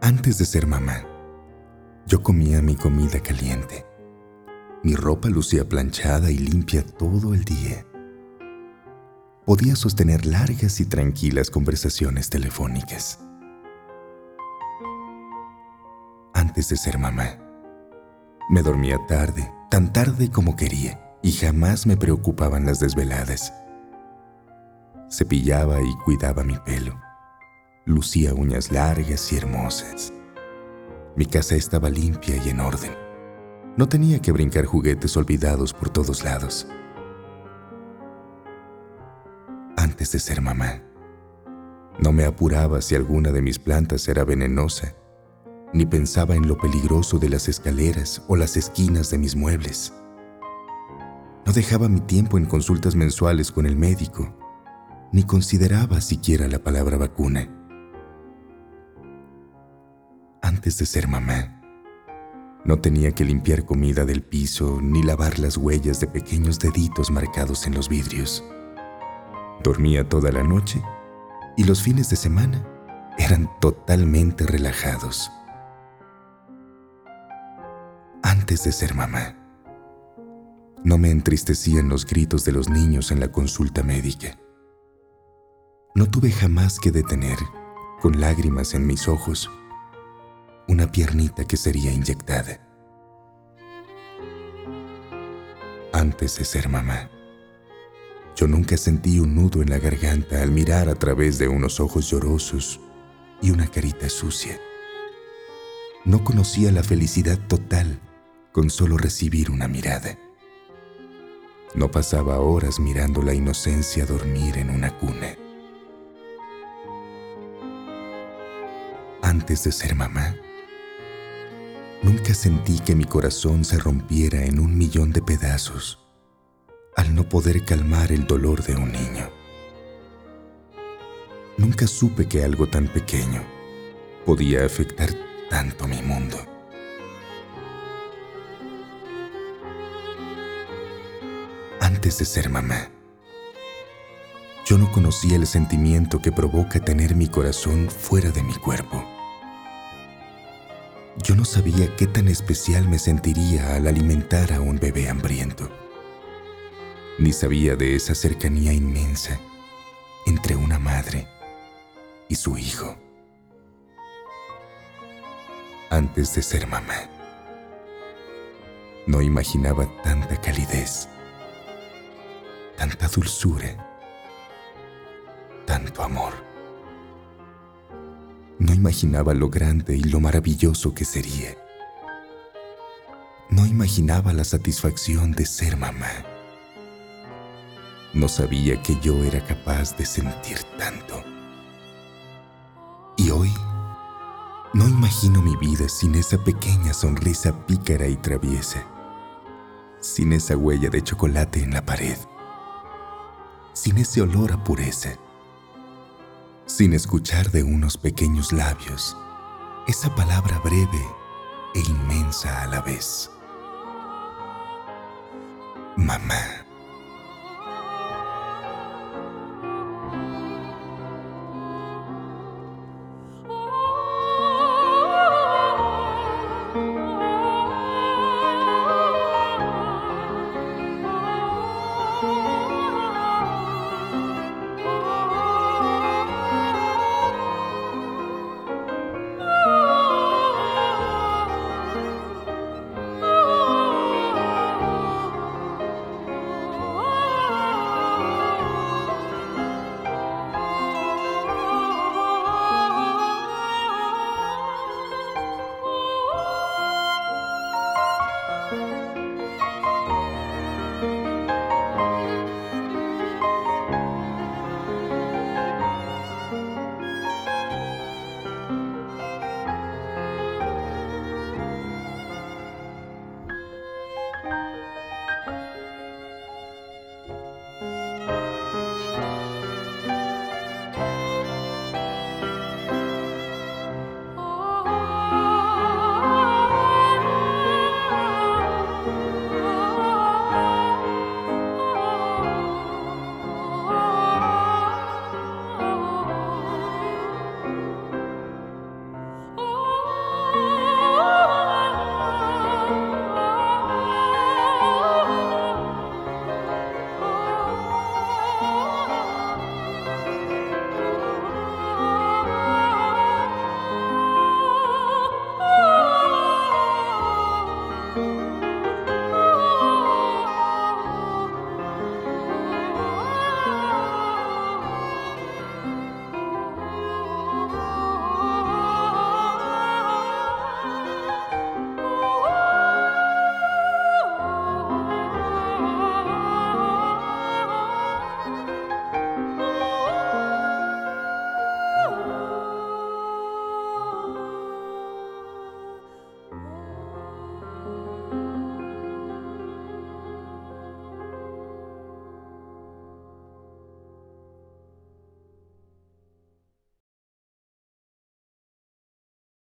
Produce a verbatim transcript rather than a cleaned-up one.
Antes de ser mamá, yo comía mi comida caliente. Mi ropa lucía planchada y limpia todo el día. Podía sostener largas y tranquilas conversaciones telefónicas. Antes de ser mamá, me dormía tarde, tan tarde como quería, y jamás me preocupaban las desveladas. Cepillaba y cuidaba mi pelo. Lucía uñas largas y hermosas. Mi casa estaba limpia y en orden. No tenía que brincar juguetes olvidados por todos lados. Antes de ser mamá, no me apuraba si alguna de mis plantas era venenosa, ni pensaba en lo peligroso de las escaleras o las esquinas de mis muebles. No dejaba mi tiempo en consultas mensuales con el médico, ni consideraba siquiera la palabra vacuna. Antes de ser mamá, no tenía que limpiar comida del piso ni lavar las huellas de pequeños deditos marcados en los vidrios. Dormía toda la noche y los fines de semana eran totalmente relajados. Antes de ser mamá, no me entristecían los gritos de los niños en la consulta médica. No tuve jamás que detener, con lágrimas en mis ojos, una piernita que sería inyectada. Antes de ser mamá, yo nunca sentí un nudo en la garganta al mirar a través de unos ojos llorosos y una carita sucia. No conocía la felicidad total con solo recibir una mirada. No pasaba horas mirando la inocencia dormir en una cuna. Antes de ser mamá, nunca sentí que mi corazón se rompiera en un millón de pedazos al no poder calmar el dolor de un niño. Nunca supe que algo tan pequeño podía afectar tanto mi mundo. Antes de ser mamá, yo no conocía el sentimiento que provoca tener mi corazón fuera de mi cuerpo. Yo no sabía qué tan especial me sentiría al alimentar a un bebé hambriento. Ni sabía de esa cercanía inmensa entre una madre y su hijo. Antes de ser mamá, no imaginaba tanta calidez, tanta dulzura, tanto amor. No imaginaba lo grande y lo maravilloso que sería. No imaginaba la satisfacción de ser mamá. No sabía que yo era capaz de sentir tanto. Y hoy, no imagino mi vida sin esa pequeña sonrisa pícara y traviesa, sin esa huella de chocolate en la pared, sin ese olor a pureza, sin escuchar de unos pequeños labios esa palabra breve e inmensa a la vez: mamá.